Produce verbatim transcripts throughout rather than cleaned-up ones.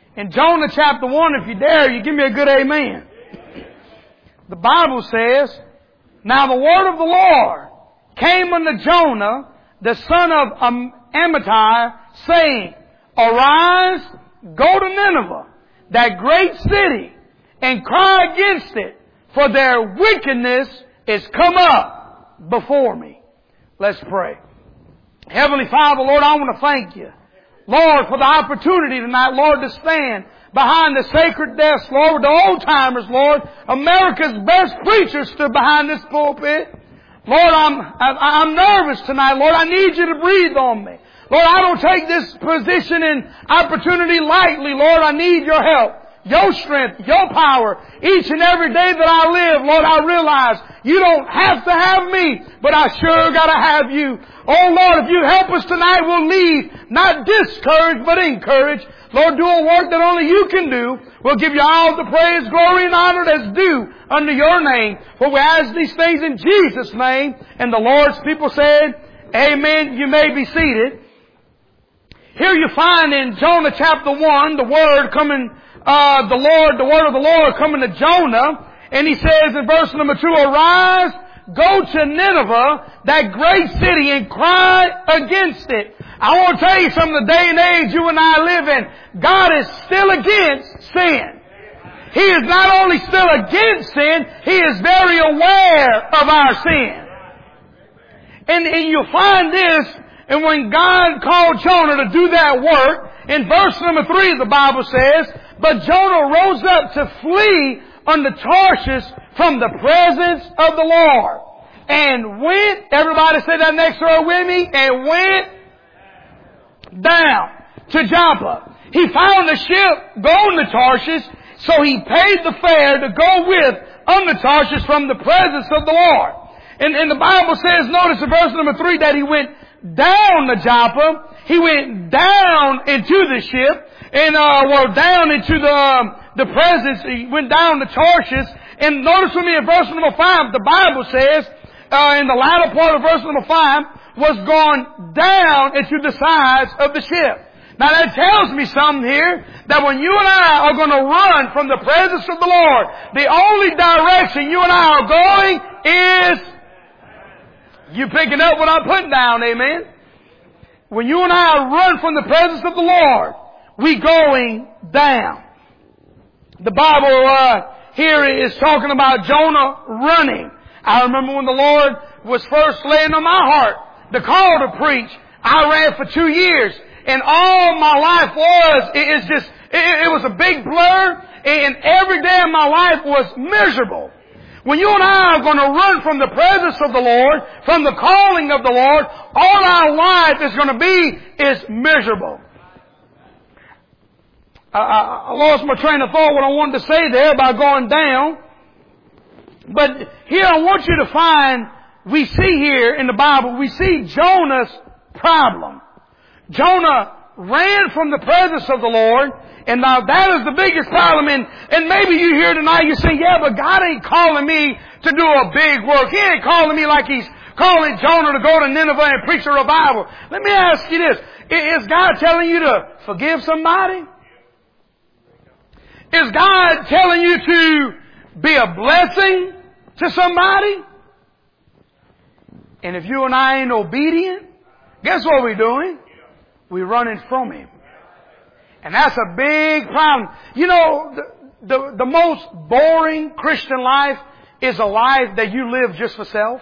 In Jonah chapter one, if you dare, you give me a good amen. The Bible says, now the word of the Lord came unto Jonah, the son of Amittai, saying, arise, go to Nineveh, that great city, and cry against it, for their wickedness is come up before me. Let's pray. Heavenly Father, Lord, I want to thank you, Lord, for the opportunity tonight, Lord, to stand behind the sacred desk, Lord, the old timers, Lord. America's best preachers stood behind this pulpit. Lord, I'm, I'm nervous tonight, Lord. I need you to breathe on me. Lord, I don't take this position and opportunity lightly, Lord. I need your help, your strength, your power. Each and every day that I live, Lord, I realize you don't have to have me, but I sure gotta have you. Oh Lord, if you help us tonight, we'll leave not discouraged, but encouraged. Lord, do a work that only you can do. We'll give you all the praise, glory, and honor that's due under your name. For we ask these things in Jesus' name. And the Lord's people said, amen. You may be seated. Here you find in Jonah chapter one, the word coming, uh, the Lord, the word of the Lord coming to Jonah. And he says in verse number two, arise, go to Nineveh, that great city, and cry against it. I want to tell you something, the day and age you and I live in, God is still against sin. He is not only still against sin, He is very aware of our sin. And, and you'll find this, and when God called Jonah to do that work, in verse number three the Bible says, but Jonah rose up to flee unto Tarshish from the presence of the Lord. And went, everybody say that next word with me, and went down to Joppa. He found a ship going to Tarshish, so he paid the fare to go with unto Tarshish from the presence of the Lord. And, and the Bible says, notice in verse number three, that he went down to Joppa. He went down into the ship, and uh, well, down into the um, the presence. He went down to Tarshish. And notice with me in verse number five, the Bible says, uh, in the latter part of verse number five, was gone down into the sides of the ship. Now that tells me something here, that when you and I are going to run from the presence of the Lord, the only direction you and I are going is, you picking up what I'm putting down, amen? When you and I run from the presence of the Lord, we going down. The Bible uh, here is talking about Jonah running. I remember when the Lord was first laying on my heart the call to preach, I ran for two years. And all my life was, it is just, it, it was a big blur. And every day of my life was miserable. When you and I are going to run from the presence of the Lord, from the calling of the Lord, all our life is going to be is miserable. I, I lost my train of thought what I wanted to say there by going down. But here I want you to find, we see here in the Bible, we see Jonah's problem. Jonah ran from the presence of the Lord, and now that is the biggest problem. And, and maybe you here tonight, you say, yeah, but God ain't calling me to do a big work. He ain't calling me like He's calling Jonah to go to Nineveh and preach a revival. Let me ask you this. Is God telling you to forgive somebody? Is God telling you to be a blessing to somebody? And if you and I ain't obedient, guess what we're doing? We're running from Him. And that's a big problem. You know, the, the, the most boring Christian life is a life that you live just for self.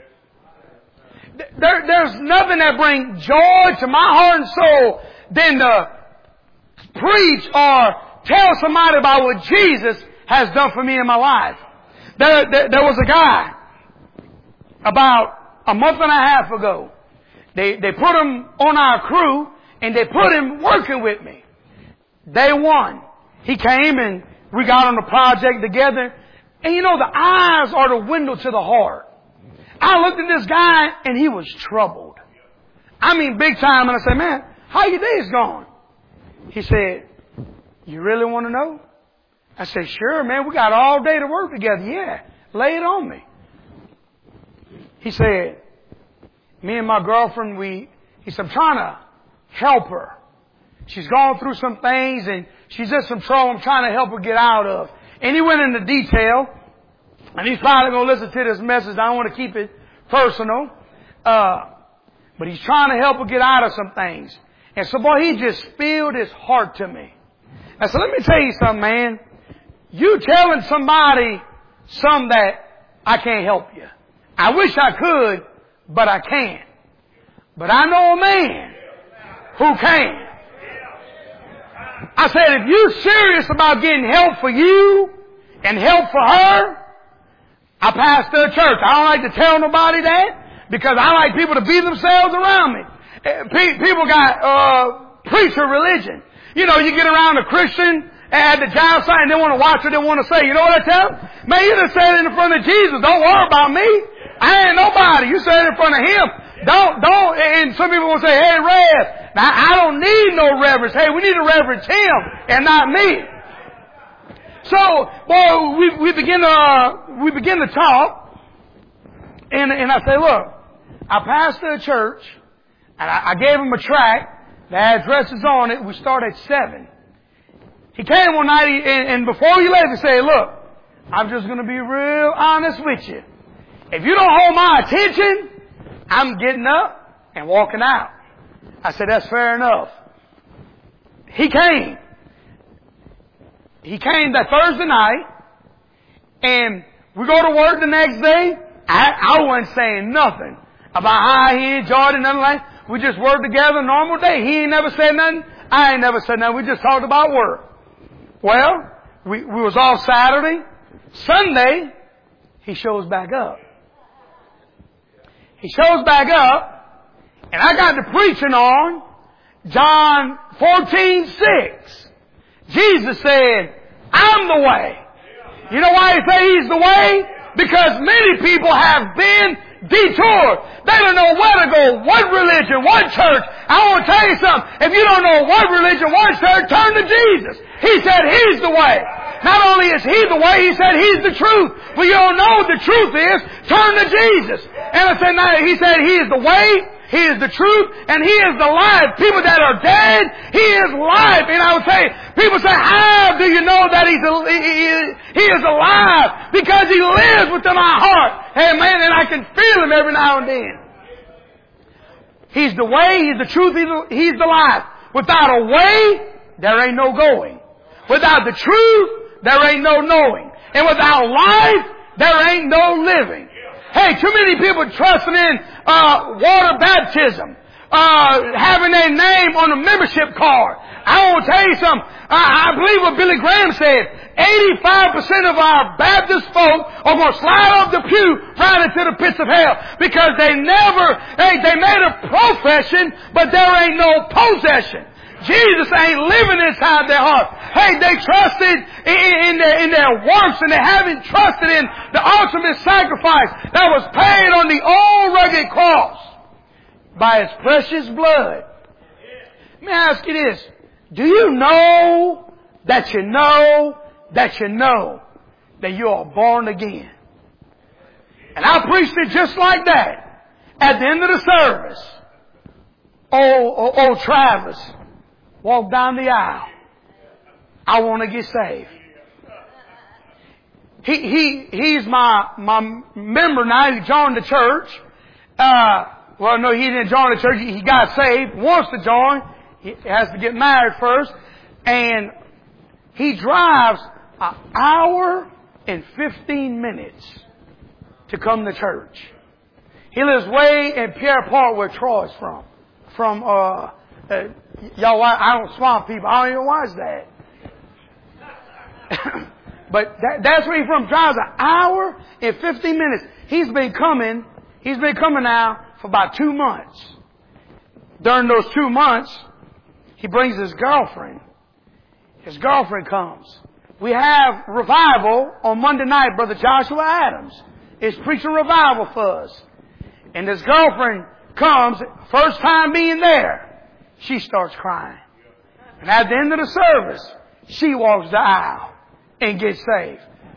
There, there's nothing that brings joy to my heart and soul than to preach or tell somebody about what Jesus has done for me in my life. There, there, there was a guy about a month and a half ago. They, they put him on our crew and they put him working with me. Day one, he came and we got on the project together. And you know, the eyes are the window to the heart. I looked at this guy and he was troubled. I mean, big time. And I said, man, how your days going? He said, you really want to know? I said, sure, man. We got all day to work together. Yeah. Lay it on me. He said, me and my girlfriend, we, he said, I'm trying to help her. she's gone through some things and she's in some trouble I'm trying to help her get out of. And he went into detail, and he's probably going to listen to this message. I don't want to keep it personal. Uh, but he's trying to help her get out of some things. And so, boy, he just spilled his heart to me. I said, let me tell you something, man. You telling somebody something that I can't help you. I wish I could, but I can't. But I know a man who can. I said, if you're serious about getting help for you and help for her, I pastor a church. I don't like to tell nobody that because I like people to be themselves around me. People got uh preacher religion. You know, you get around a Christian at the job site and they want to watch what they want to say. You know what I tell them? Man, you just say it in front of Jesus. Don't worry about me. I ain't nobody. You say it in front of Him. Don't, don't, and some people will say, hey, Rev. Now, I don't need no reverence. Hey, we need to reverence Him and not me. So, boy, we, we begin to, uh, we begin to talk. And, and I say, look, I pastor a church and I, I gave him a tract. The address is on it. We start at seven. He came one night and, and before he left, he said, look, I'm just going to be real honest with you. If you don't hold my attention, I'm getting up and walking out. I said, that's fair enough. He came. He came that Thursday night, and we go to work the next day. I, I wasn't saying nothing about how he enjoyed it, nothing like that. We just worked together a normal day. He ain't never said nothing. I ain't never said nothing. We just talked about work. Well, we, we was off Saturday. Sunday, he shows back up. He shows back up, and I got to preaching on John fourteen six. Jesus said, I'm the way. You know why he say He's the way? Because many people have been detoured. They don't know where to go, what religion, what church. I want to tell you something. If you don't know what religion, what church, turn to Jesus. He said He's the way. Not only is He the way, He said He's the truth. But you don't know what the truth is, turn to Jesus. And I said, now, He said He is the way, He is the truth, and He is the life. People that are dead, He is life. And I would say, people say, how do you know that He's a, he, he is alive? Because He lives within our heart. Hey man, and I can feel Him every now and then. He's the way, He's the truth, He's the, he's the life. Without a way, there ain't no going. Without the truth, there ain't no knowing. And without life, there ain't no living. Hey, too many people trusting in uh water baptism, uh having their name on a membership card. I want to tell you something. I, I believe what Billy Graham said. eighty-five percent of our Baptist folk are going to slide off the pew right into the pits of hell because they never, hey, they made a profession, but there ain't no possession. Jesus ain't living inside their heart. Hey, they trusted in, in, their, in their works and they haven't trusted in the ultimate sacrifice that was paid on the old rugged cross by His precious blood. Let me ask you this. Do you know that you know that you know that you are born again? And I preached it just like that at the end of the service. Old, old, old Travis walked down the aisle. I want to get saved. He, he, he's my, my member now. He joined the church. Uh, well, no, he didn't join the church. He, he got saved, wants to join. He has to get married first. And he drives an hour and fifteen minutes to come to church. He lives way in Pierre Park where Troy's from. From, uh, uh y'all, I don't swamp people. I don't even watch that. But that, that's where he's from. Drives an hour and fifteen minutes. He's been coming, he's been coming now for about two months. During those two months, he brings his girlfriend. His girlfriend comes. We have revival on Monday night. Brother Joshua Adams is preaching revival for us. And his girlfriend comes, first time being there, she starts crying. And at the end of the service, she walks the aisle and gets saved.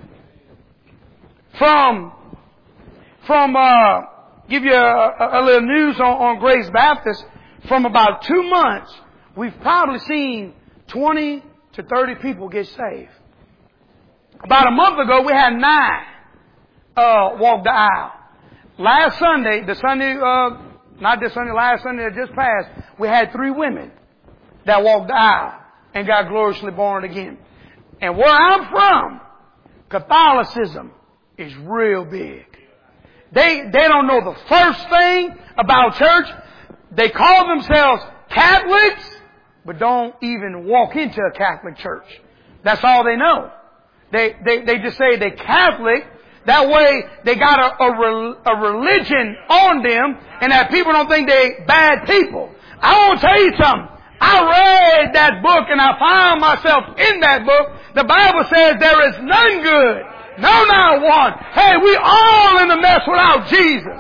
From, from, uh, give you a, a little news on, on Grace Baptist, from about two months we've probably seen twenty to thirty people get saved. About a month ago, we had nine uh, walk the aisle. Last Sunday, the Sunday, uh, not this Sunday, last Sunday that just passed, we had three women that walked the aisle and got gloriously born again. And where I'm from, Catholicism is real big. They, they don't know the first thing about church. They call themselves Catholics, but don't even walk into a Catholic church. That's all they know. They, they, they just say they're Catholic. That way they got a, a, a religion on them, and that people don't think they bad people. I want to tell you something. I read that book and I found myself in that book. The Bible says there is none good. No, not one. Hey, we all in a mess without Jesus.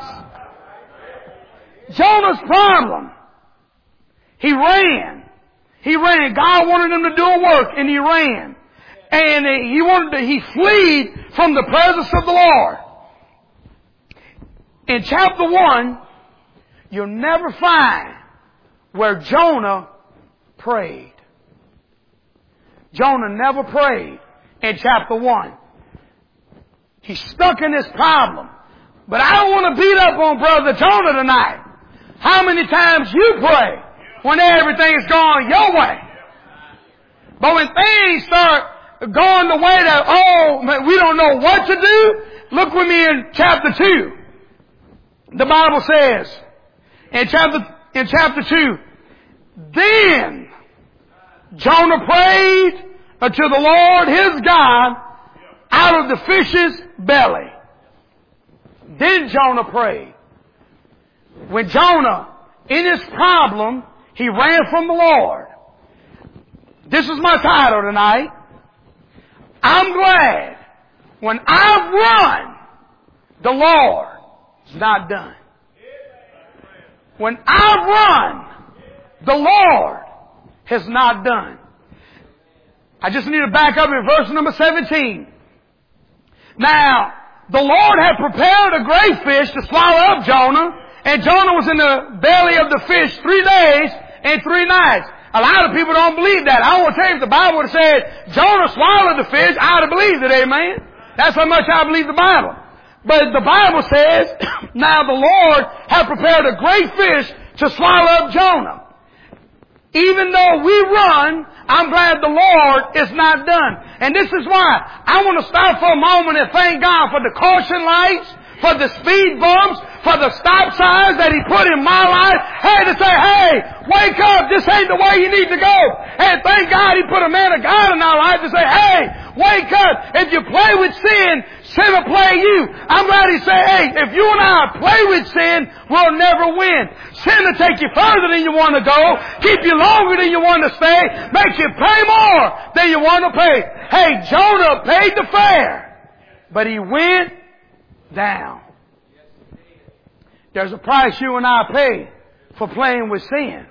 Jonah's problem. He ran. He ran. God wanted him to do a work and he ran. And he wanted to, he fled from the presence of the Lord. In chapter one, you'll never find where Jonah prayed. Jonah never prayed in chapter one. He's stuck in this problem. But I don't want to beat up on Brother Jonah tonight. How many times you pray when everything's going your way? But when things start going the way that, oh, man, we don't know what to do, look with me in chapter two. The Bible says, in chapter, in chapter two, then Jonah prayed unto the Lord his God out of the fish's belly. Then Jonah prayed. When Jonah, in his problem, he ran from the Lord. This is my title tonight. I'm glad when I've run, the Lord is not done. When I've run, the Lord has not done. I just need to back up in verse number seventeen. Now, the Lord had prepared a great fish to swallow up Jonah, and Jonah was in the belly of the fish three days and three nights. A lot of people don't believe that. I want to tell you, if the Bible would have said Jonah swallowed the fish, I would have believed it, amen? That's how much I believe the Bible. But the Bible says, now the Lord had prepared a great fish to swallow up Jonah. Even though we run, I'm glad the Lord is not done. And this is why I want to stop for a moment and thank God for the caution lights, for the speed bumps, for the stop signs that He put in my life. Hey, to say, hey, wake up, this ain't the way you need to go. And thank God He put a man of God in our life to say, hey, wake up. If you play with sin, sin will play you. I'm glad He said, hey, if you and I play with sin, we'll never win. Sin will take you further than you want to go, keep you longer than you want to stay, make you pay more than you want to pay. Hey, Jonah paid the fare, but he went down. There's a price you and I pay for playing with sin.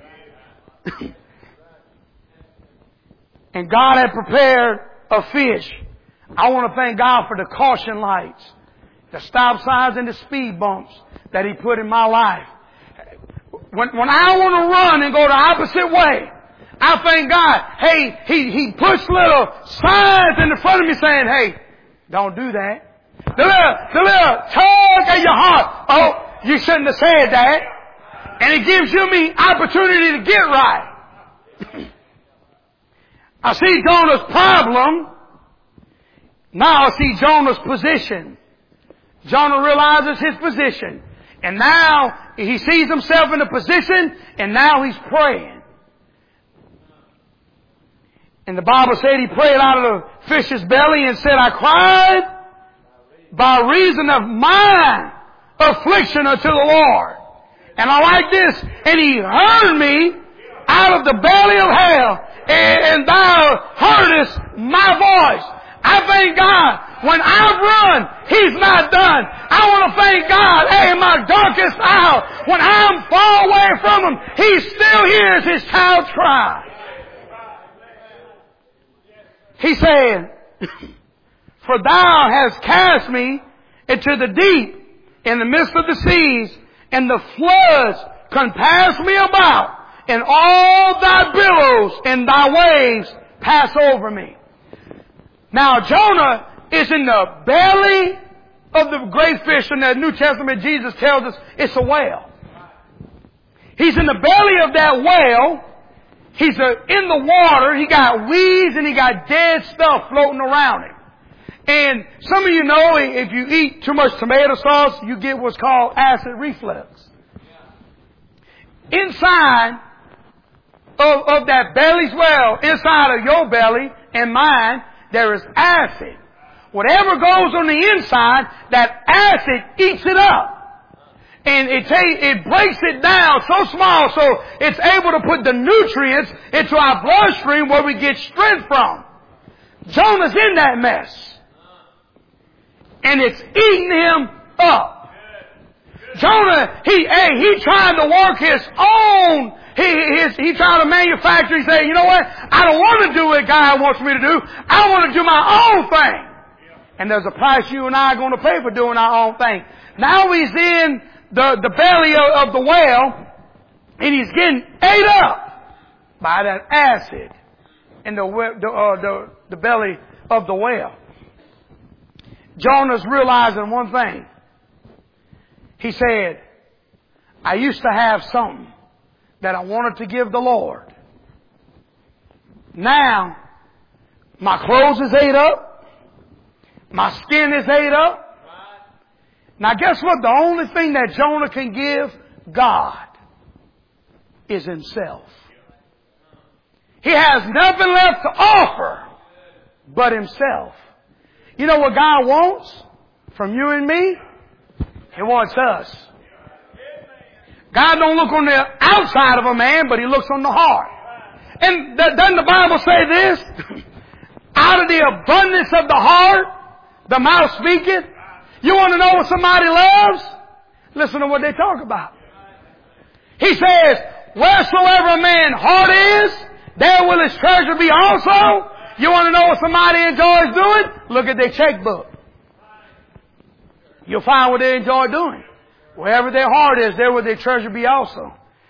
And God had prepared a fish. I want to thank God for the caution lights, the stop signs and the speed bumps that He put in my life. When, when I want to run and go the opposite way, I thank God, hey, He, he puts little signs in the front of me saying, hey, don't do that. The little, the little tug at your heart. Oh, you shouldn't have said that. And it gives you me opportunity to get right. I see Jonah's problem. Now I see Jonah's position. Jonah realizes his position. And now he sees himself in a position, and now he's praying. And the Bible said he prayed out of the fish's belly and said, I cried by reason of my affliction unto the Lord. And I like this. And He heard me out of the belly of hell, and, and thou heardest my voice. I thank God when I run, He's not done. I want to thank God, hey, in my darkest hour, when I'm far away from Him, He still hears His child's cry. He said, for thou hast cast me into the deep, in the midst of the seas, and the floods compassed me about. and all thy billows and thy waves pass over me. Now Jonah is in the belly of the great fish. In the New Testament, Jesus tells us it's a whale. He's in the belly of that whale. He's uh, in the water. He got weeds and he got dead stuff floating around him. And some of you know if you eat too much tomato sauce, you get what's called acid reflux. Inside of, of that belly's well, inside of your belly and mine, there is acid. Whatever goes on the inside, that acid eats it up. And it takes, it breaks it down so small so it's able to put the nutrients into our bloodstream where we get strength from. Jonah's in that mess. And it's eating him up. Jonah, he, hey, he trying to work his own, he, his, he trying to manufacture, he said, you know what? I don't want to do what God wants me to do. I want to do my own thing. And there's a price you and I are going to pay for doing our own thing. Now he's in the, the belly of, of the whale, and he's getting ate up by that acid in the, the, uh, the, the belly of the whale. Jonah's realizing one thing. He said, I used to have something that I wanted to give the Lord. Now, my clothes is ate up. My skin is ate up. Now guess what? The only thing that Jonah can give God is himself. He has nothing left to offer but himself. You know what God wants from you and me? He wants us. God don't look on the outside of a man, but he looks on the heart. And doesn't the Bible say this? Out of the abundance of the heart, the mouth speaketh. You want to know what somebody loves? Listen to what they talk about. He says, wheresoever a man's heart is, there will his treasure be also. You want to know what somebody enjoys doing? Look at their checkbook. You'll find what they enjoy doing. Wherever their heart is, there will their treasure be also.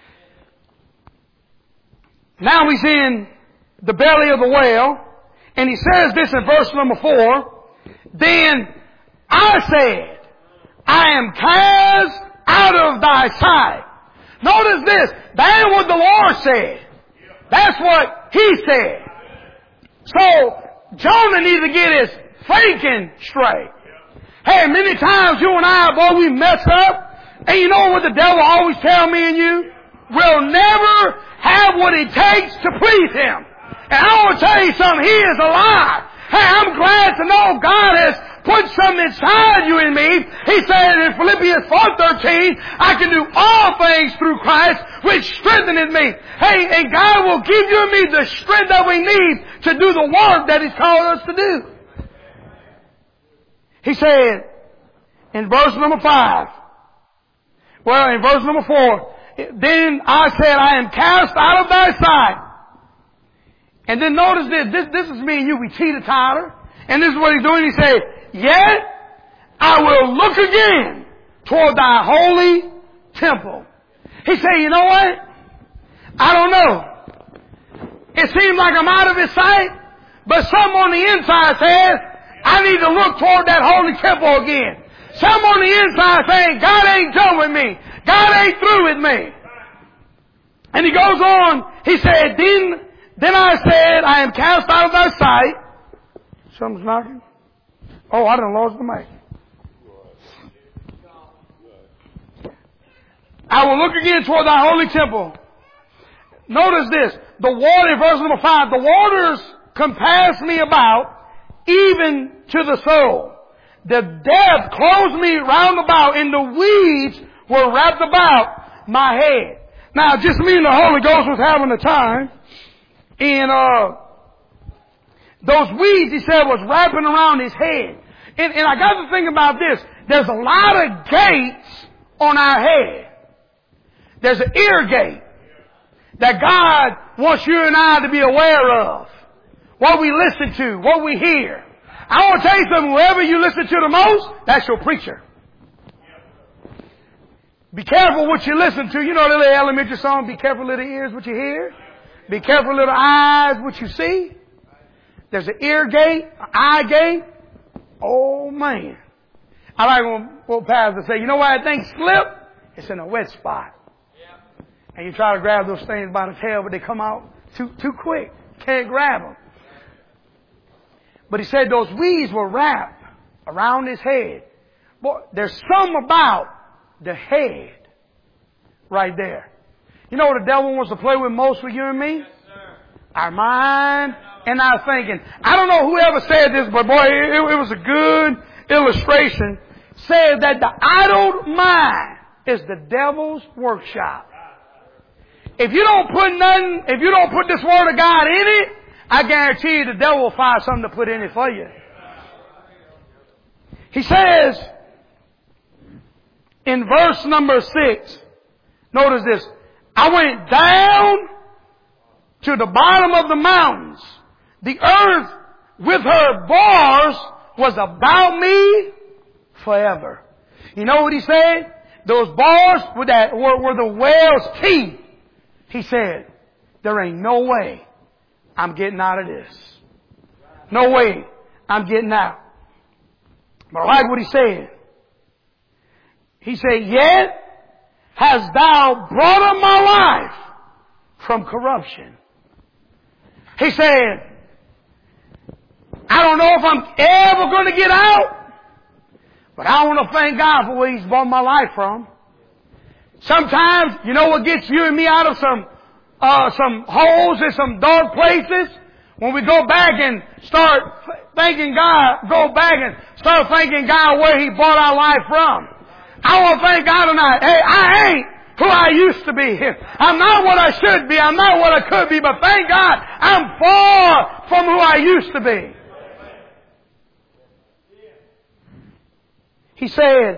Now he's in the belly of the whale, and he says this in verse number four. Then I said, I am cast out of thy sight. Notice this. That ain't what the Lord said. That's what he said. So, Jonah needs to get his thinking straight. Hey, many times you and I, boy, we mess up. And you know what the devil always tell me and you? We'll never have what it takes to please him. And I want to tell you something. He is a lie. Hey, I'm glad to know God has put something inside you and me. He said in Philippians four thirteen, I can do all things through Christ, which strengtheneth me. Hey, and God will give you and me the strength that we need to do the work that He's called us to do. He said in verse number five, well, in verse number four, then I said, I am cast out of thy sight. And then notice this, this, this is me and you, we teeter-totter. And this is what he's doing. He said, yet I will look again toward thy holy temple. He said, you know what? I don't know. It seems like I'm out of his sight, but something on the inside says, I need to look toward that holy temple again. Something on the inside saying, God ain't done with me. God ain't through with me. And he goes on, he said, then, then I said, I am cast out of thy sight. Something's knocking. Oh, I done lost the mic. I will look again toward thy holy temple. Notice this. The water, in verse number five, the waters compassed me about, even to the soul. The depth closed me round about, and the weeds were wrapped about my head. Now, just me and the Holy Ghost was having a time, and uh those weeds, he said, was wrapping around his head. And, and I got to think about this. There's a lot of gates on our head. There's an ear gate that God wants you and I to be aware of. What we listen to, what we hear. I want to tell you something. Whoever you listen to the most, that's your preacher. Be careful what you listen to. You know the little elementary song, be careful little ears what you hear. Be careful little eyes what you see. There's an ear gate, an eye gate. Oh man. I like when what pastors say, you know why that thing slip? It's in a wet spot. And you try to grab those things by the tail, but they come out too, too quick. Can't grab them. But he said those weeds were wrapped around his head. Boy, there's something about the head right there. You know what the devil wants to play with most with you and me? Yes, sir. Our mind and our thinking. I don't know whoever said this, but boy, it, it was a good illustration. Said that the idle mind is the devil's workshop. If you don't put nothing, if you don't put this word of God in it, I guarantee you the devil will find something to put in it for you. He says in verse number six, notice this, I went down to the bottom of the mountains. The earth with her bars was about me forever. You know what he said? Those bars were, that, were, were the whale's teeth. He said, there ain't no way I'm getting out of this. No way I'm getting out. But I like what he said. He said, yet hast thou brought up my life from corruption. He said, I don't know if I'm ever going to get out, but I want to thank God for where he's brought my life from. Sometimes, you know what gets you and me out of some, uh, some holes and some dark places? When we go back and start thanking God, go back and start thanking God where he brought our life from. I want to thank God tonight. Hey, I ain't who I used to be. I'm not what I should be. I'm not what I could be, but thank God I'm far from who I used to be. He said,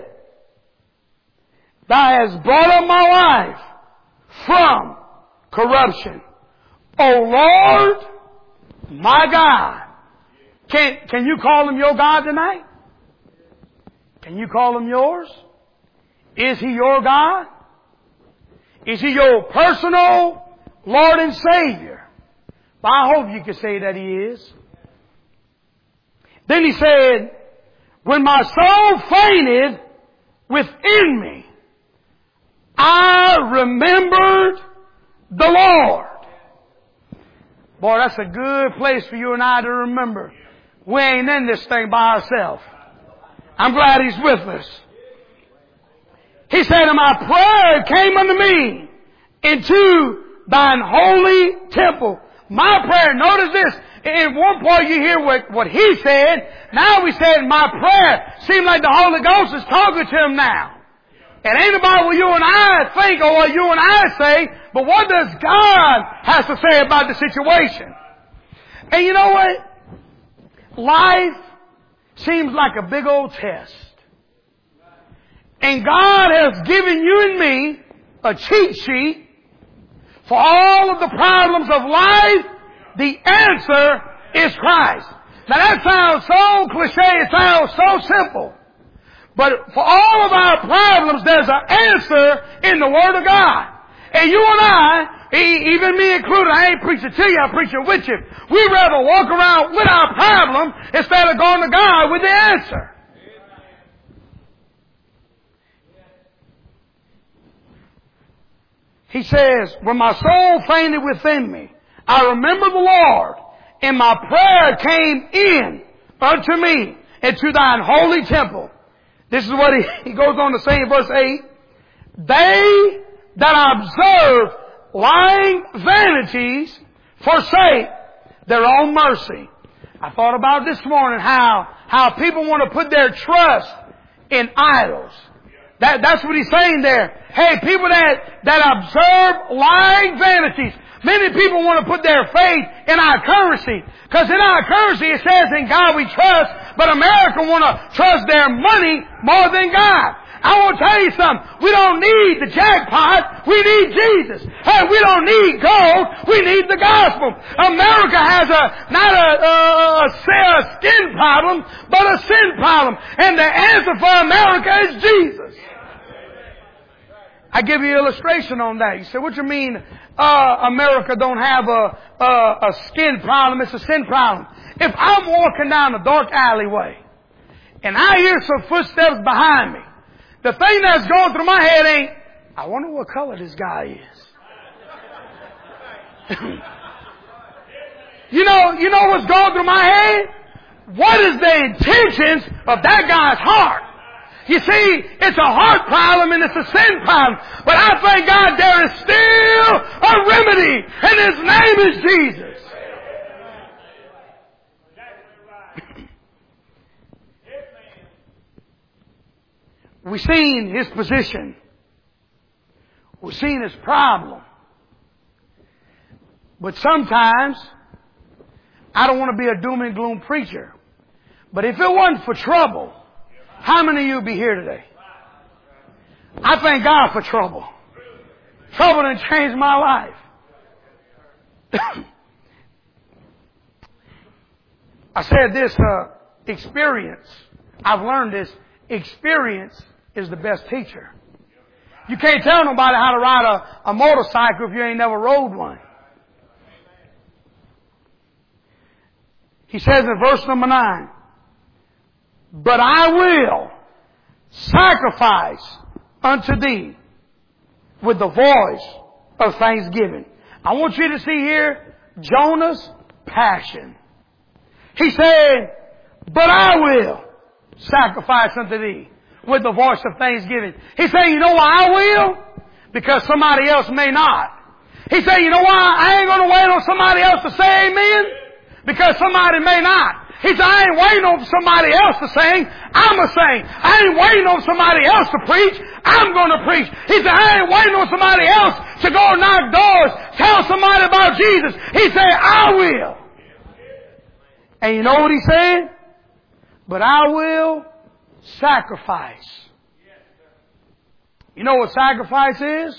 thou hast brought up my life from corruption. O Lord, my God. Can, can you call him your God tonight? Can you call him yours? Is he your God? Is he your personal Lord and Savior? But I hope you can say that he is. Then he said, when my soul fainted within me, I remembered the Lord. Boy, that's a good place for you and I to remember. We ain't in this thing by ourselves. I'm glad he's with us. He said, and my prayer came unto me into thine holy temple. My prayer, notice this. In one point you hear what, what he said. Now we said my prayer. Seems like the Holy Ghost is talking to him now. It ain't about what you and I think or what you and I say, but what does God have to say about the situation? And you know what? Life seems like a big old test. And God has given you and me a cheat sheet for all of the problems of life. The answer is Christ. Now that sounds so cliche, it sounds so simple. But for all of our problems, there's an answer in the Word of God. And you and I, even me included, I ain't preaching to you, I'm preaching with you. We'd rather walk around with our problem instead of going to God with the answer. He says, when my soul fainted within me, I remember the Lord, and my prayer came in unto me into thine holy temple. This is what he, he goes on to say in verse eight. They that observe lying vanities forsake their own mercy. I thought about this morning how, how people want to put their trust in idols. That, that's what he's saying there. Hey, people that, that observe lying vanities. Many people want to put their faith in our currency. Because in our currency it says in God we trust, but America want to trust their money more than God. I want to tell you something. We don't need the jackpot. We need Jesus. Hey, we don't need gold. We need the gospel. America has a, not a, a, a skin problem, but a sin problem. And the answer for America is Jesus. I give you an illustration on that. You say, what you mean, uh, America don't have a, a, a skin problem? It's a sin problem. If I'm walking down a dark alleyway and I hear some footsteps behind me, the thing that's going through my head ain't, I wonder what color this guy is. you know, you know what's going through my head? What is the intentions of that guy's heart? You see, it's a heart problem and it's a sin problem. But I thank God there is still a remedy, and His name is Jesus. We've seen His position. We've seen His problem. But sometimes, I don't want to be a doom and gloom preacher. But if it wasn't for trouble, how many of you would be here today? I thank God for trouble. Trouble done changed my life. I said this, uh, experience. I've learned this. Experience is the best teacher. You can't tell nobody how to ride a, a motorcycle if you ain't never rode one. He says in verse number nine, but I will sacrifice unto thee with the voice of thanksgiving. I want you to see here Jonah's passion. He said, but I will sacrifice unto thee with the voice of thanksgiving. He said, you know why I will? Because somebody else may not. He said, you know why I ain't going to wait on somebody else to say amen? Because somebody may not. He said, I ain't waiting on somebody else to sing. I'm a sing. I ain't waiting on somebody else to preach. I'm going to preach. He said, I ain't waiting on somebody else to go knock doors, tell somebody about Jesus. He said, I will. And you know what he said? But I will sacrifice. You know what sacrifice is?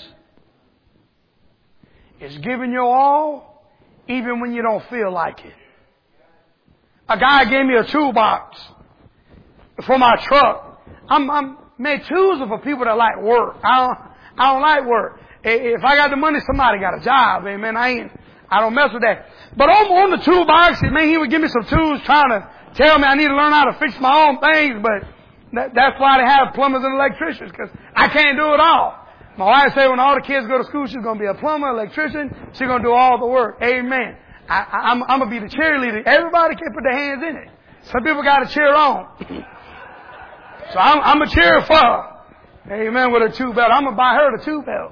It's giving your all even when you don't feel like it. A guy gave me a toolbox for my truck. I'm, I'm, man, tools are for people that like work. I don't, I don't like work. If I got the money, somebody got a job. Amen. I ain't, I don't mess with that. But on, on the toolbox, man, he would give me some tools trying to tell me I need to learn how to fix my own things. But that, that's why they have plumbers and electricians, because I can't do it all. My wife said when all the kids go to school, she's going to be a plumber, electrician. She's going to do all the work. Amen. I, I, I'm, I'm going to be the cheerleader. Everybody can put their hands in it. Some people got to cheer on. So I'm, I'm a cheer for her. Amen. With a two belt. I'm going to buy her the two belt.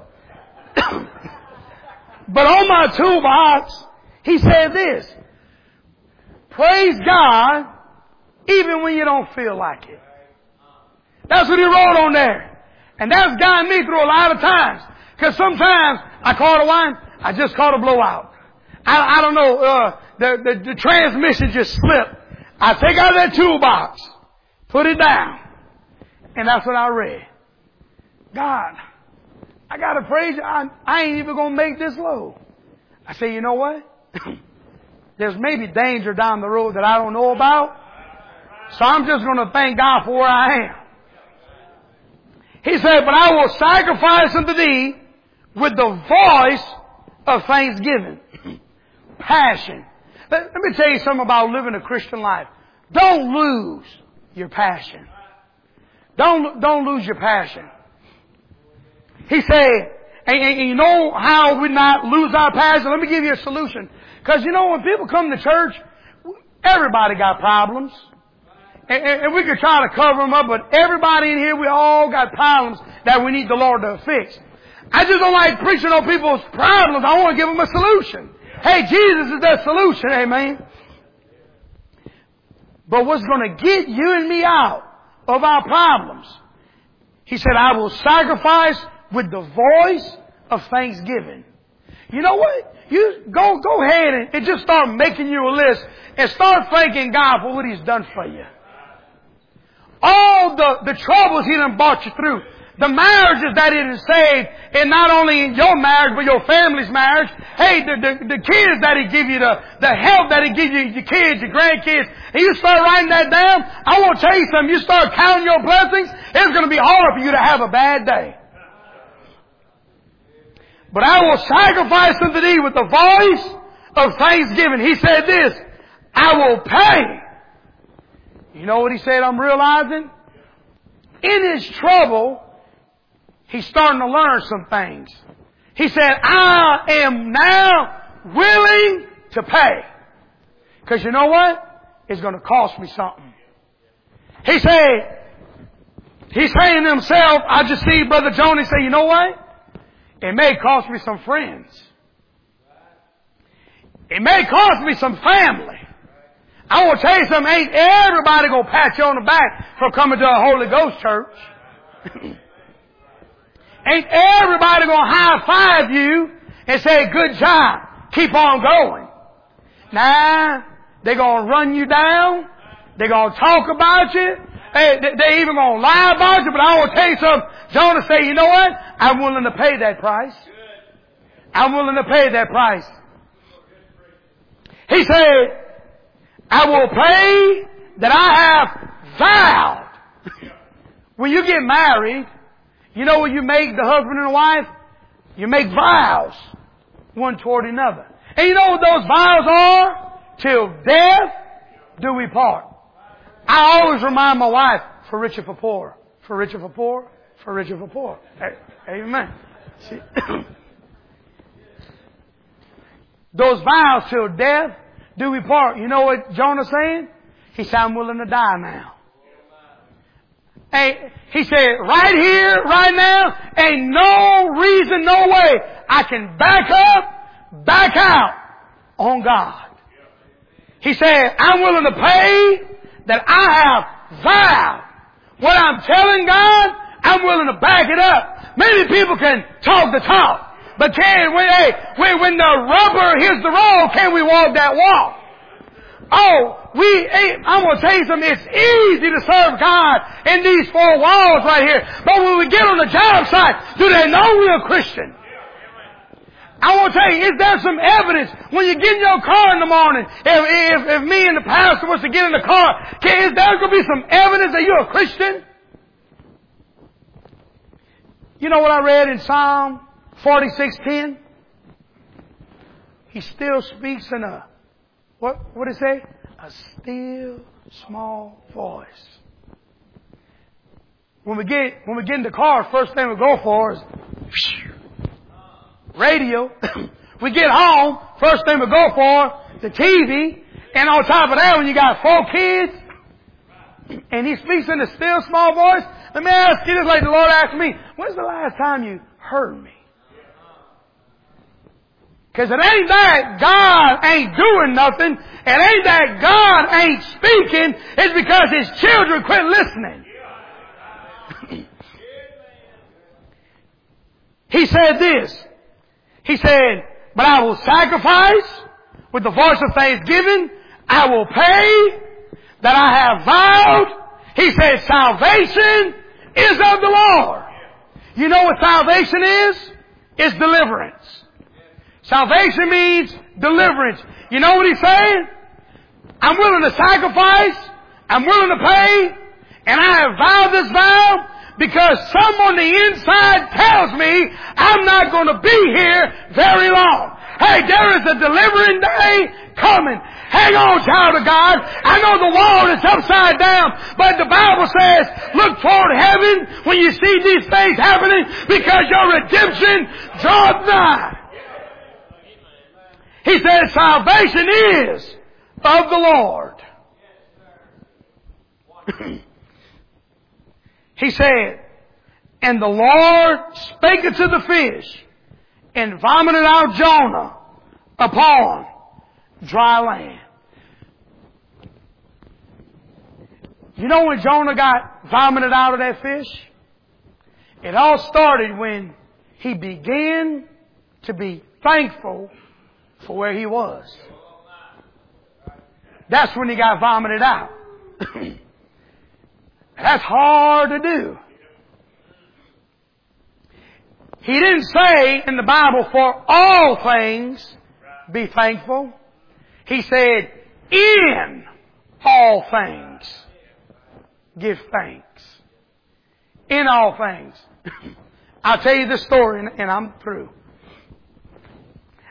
But on my toolbox, he said this. Praise God even when you don't feel like it. That's what he wrote on there. And that's gotten me through a lot of times. Because sometimes I caught a wine, I just caught a blowout. I, I don't know, uh, the, the, the transmission just slipped. I take out that toolbox, put it down, and that's what I read. God, I gotta praise you. I, I ain't even gonna make this load. I say, you know what? There's maybe danger down the road that I don't know about. So I'm just gonna thank God for where I am. He said, but I will sacrifice unto thee with the voice of thanksgiving. Passion. Let, let me tell you something about living a Christian life. Don't lose your passion. Don't, don't lose your passion. He said, and, and you know how we not lose our passion? Let me give you a solution. Because you know when people come to church, everybody got problems. And, and, and we could try to cover them up, but everybody in here, we all got problems that we need the Lord to fix. I just don't like preaching on people's problems. I want to give them a solution. Hey, Jesus is that solution, amen. But what's going to get you and me out of our problems? He said, I will sacrifice with the voice of thanksgiving. You know what? You go, go ahead and, and just start making you a list and start thanking God for what He's done for you. All the, the troubles He done brought you through. The marriages that He done saved, and not only in your marriage, but your family's marriage. Hey, the, the, the kids that He give you, the, the help that He give you, your kids, your grandkids, and you start writing that down, I want to tell you something. You start counting your blessings, it's going to be hard for you to have a bad day. But I will sacrifice unto thee with the voice of thanksgiving. He said this, I will pay. You know what he said I'm realizing? In his trouble, he's starting to learn some things. He said, I am now willing to pay. Because you know what? It's going to cost me something. He said, he's saying to himself, I just see Brother Jonah say, you know what? It may cost me some friends. It may cost me some family. I want to tell you something, ain't everybody going to pat you on the back for coming to a Holy Ghost church. Ain't everybody going to high-five you and say, good job, keep on going. Nah, they're going to run you down. They're going to talk about you. They, they even going to lie about you. But I will tell you something, Jonah say, you know what? I'm willing to pay that price. I'm willing to pay that price. He said, I will pay that I have vowed. When you get married, you know what you make the husband and the wife? You make vows, one toward another. And you know what those vows are? Till death do we part. I always remind my wife, for richer for poor, for richer for poor, for richer for poor. Amen. See? Those vows till death do we part. You know what Jonah's saying? He said, I'm willing to die now. Hey, he said, right here, right now, ain't no reason, no way I can back up, back out on God. He said, I'm willing to pay that I have vowed. What I'm telling God, I'm willing to back it up. Many people can talk the talk. But can when, hey, when, when the rubber hits the road, can we walk that walk? Oh, we, hey, I'm going to tell you something. It's easy to serve God in these four walls right here. But when we get on the job site, do they know we're a Christian? I want to tell you, is there some evidence when you get in your car in the morning, if, if, if me and the pastor was to get in the car, can, is there going to be some evidence that you're a Christian? You know what I read in Psalm forty-six ten? He still speaks in a, what, what did it say? A still small voice. When we get, when we get in the car, first thing we go for is radio. We get home, first thing we go for, the T V. And on top of that, when you got four kids, and he speaks in a still small voice, let me ask you this like the Lord asked me, when's the last time you heard me? Because it ain't that God ain't doing nothing. It ain't that God ain't speaking. It's because His children quit listening. He said this. He said, but I will sacrifice with the voice of thanksgiving. I will pay that I have vowed. He said, salvation is of the Lord. You know what salvation is? It's deliverance. Salvation means deliverance. You know what he's saying? I'm willing to sacrifice. I'm willing to pay. And I have vowed this vow because some on the inside tells me I'm not going to be here very long. Hey, there is a delivering day coming. Hang on, child of God. I know the wall is upside down, but the Bible says, look toward heaven when you see these things happening because your redemption draws nigh. He said, salvation is of the Lord. He said, and the Lord spake unto the fish and vomited out Jonah upon dry land. You know when Jonah got vomited out of that fish? It all started when he began to be thankful for where he was. That's when he got vomited out. That's hard to do. He didn't say in the Bible, for all things be thankful. He said, in all things give thanks. In all things. I'll tell you this story and I'm through.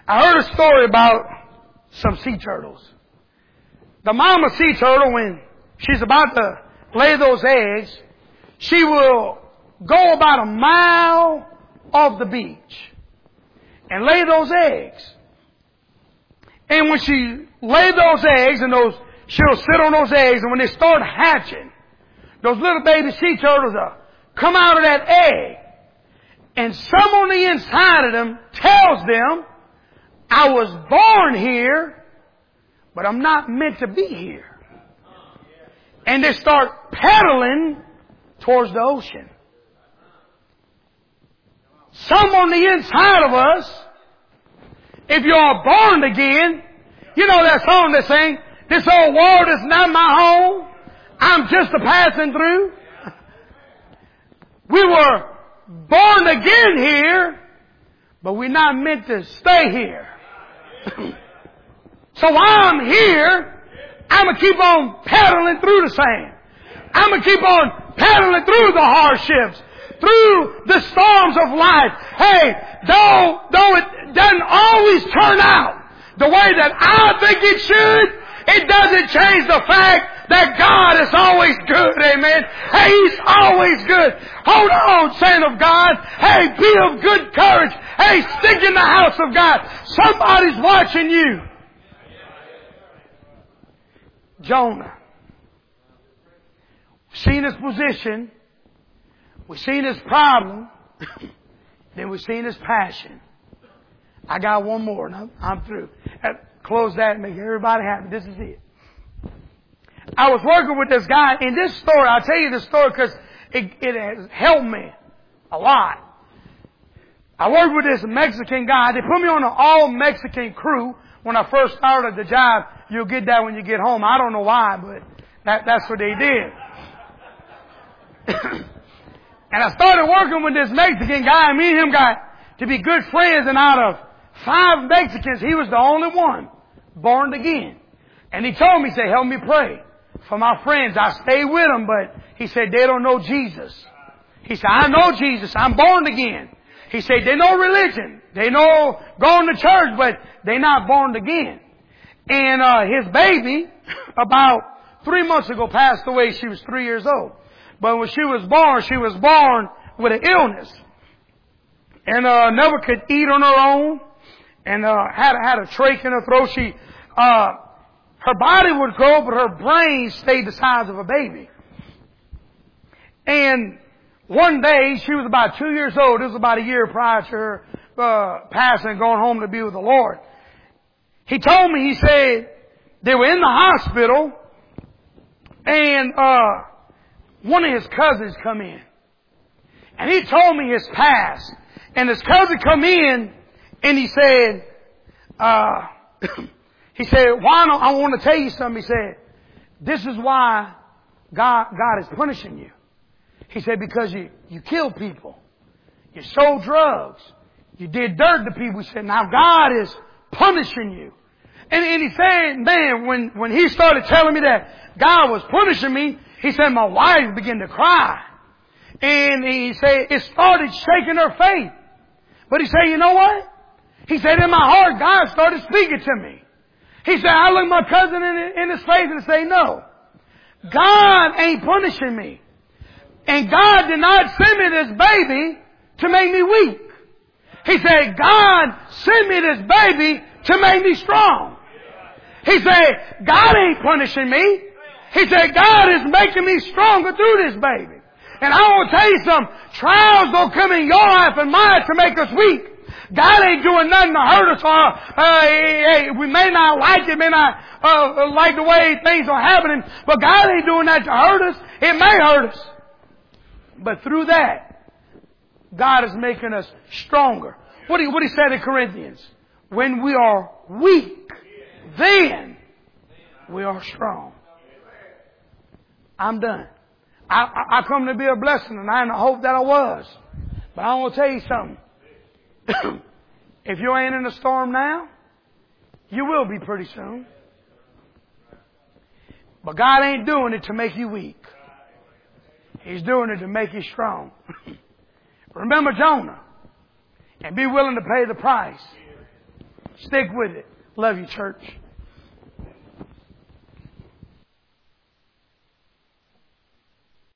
I heard a story about some sea turtles. The mama sea turtle, when she's about to lay those eggs, she will go about a mile off the beach and lay those eggs. And when she laid those eggs, and those, she'll sit on those eggs, and when they start hatching, those little baby sea turtles will come out of that egg. And some on the inside of them tells them, I was born here, but I'm not meant to be here. And they start pedaling towards the ocean. Some on the inside of us, if you are born again, you know that song they sing, this old world is not my home, I'm just a passing through. We were born again here, but we're not meant to stay here. So while I'm here, I'm going to keep on pedaling through the sand. I'm going to keep on pedaling through the hardships, through the storms of life. Hey, though, though it doesn't always turn out the way that I think it should, it doesn't change the fact that God is always good. Amen. Hey, He's always good. Hold on, saint of God. Hey, be of good courage. Hey, stick in the house of God. Somebody's watching you. Jonah. We've seen his position. We've seen his problem. Then we've seen his passion. I got one more and I'm, I'm through. Close that and make everybody happy. This is it. I was working with this guy. In this story, I'll tell you this story because it, it has helped me a lot. I worked with this Mexican guy. They put me on an all-Mexican crew when I first started the job. You'll get that when you get home. I don't know why, but that, that's what they did. And I started working with this Mexican guy, and me and him got to be good friends, and out of five Mexicans, he was the only one born again. And he told me, he said, help me pray for my friends. I stay with them, but he said, they don't know Jesus. He said, I know Jesus. I'm born again. He said, they know religion. They know going to church, but they're not born again. And uh his baby, about three months ago, passed away. She was three years old. But when she was born, she was born with an illness. And uh never could eat on her own. And uh had, had a trach in her throat. She, uh her body would grow, but her brain stayed the size of a baby. And one day, she was about two years old. This was about a year prior to her uh passing and going home to be with the Lord. He told me, he said, they were in the hospital, and uh one of his cousins come in. And he told me his past. And his cousin come in, and he said, uh he said, why don't I want to tell you something. He said, this is why God God is punishing you. He said, because you, you killed people. You sold drugs. You did dirt to people. He said, now God is punishing you. And, and he said, man, when, when he started telling me that God was punishing me, he said, my wife began to cry. And he said, it started shaking her faith. But he said, you know what? He said, in my heart, God started speaking to me. He said, I looked my cousin in, in his face and say, no, God ain't punishing me. And God did not send me this baby to make me weak. He said, God sent me this baby to make me strong. He said, God ain't punishing me. He said, God is making me stronger through this baby. And I want to tell you something. Trials don't come in your life and mine to make us weak. God ain't doing nothing to hurt us. Or, uh, hey, hey, we may not like it, may not uh, like the way things are happening, but God ain't doing that to hurt us. It may hurt us. But through that, God is making us stronger. What he, what he said in Corinthians, when we are weak, then we are strong. I'm done. I, I, I come to be a blessing, and I hope that I was. But I want to tell you something. If you ain't in a storm now, you will be pretty soon. But God ain't doing it to make you weak. He's doing it to make you strong. Remember Jonah. And be willing to pay the price. Stick with it. Love you, church.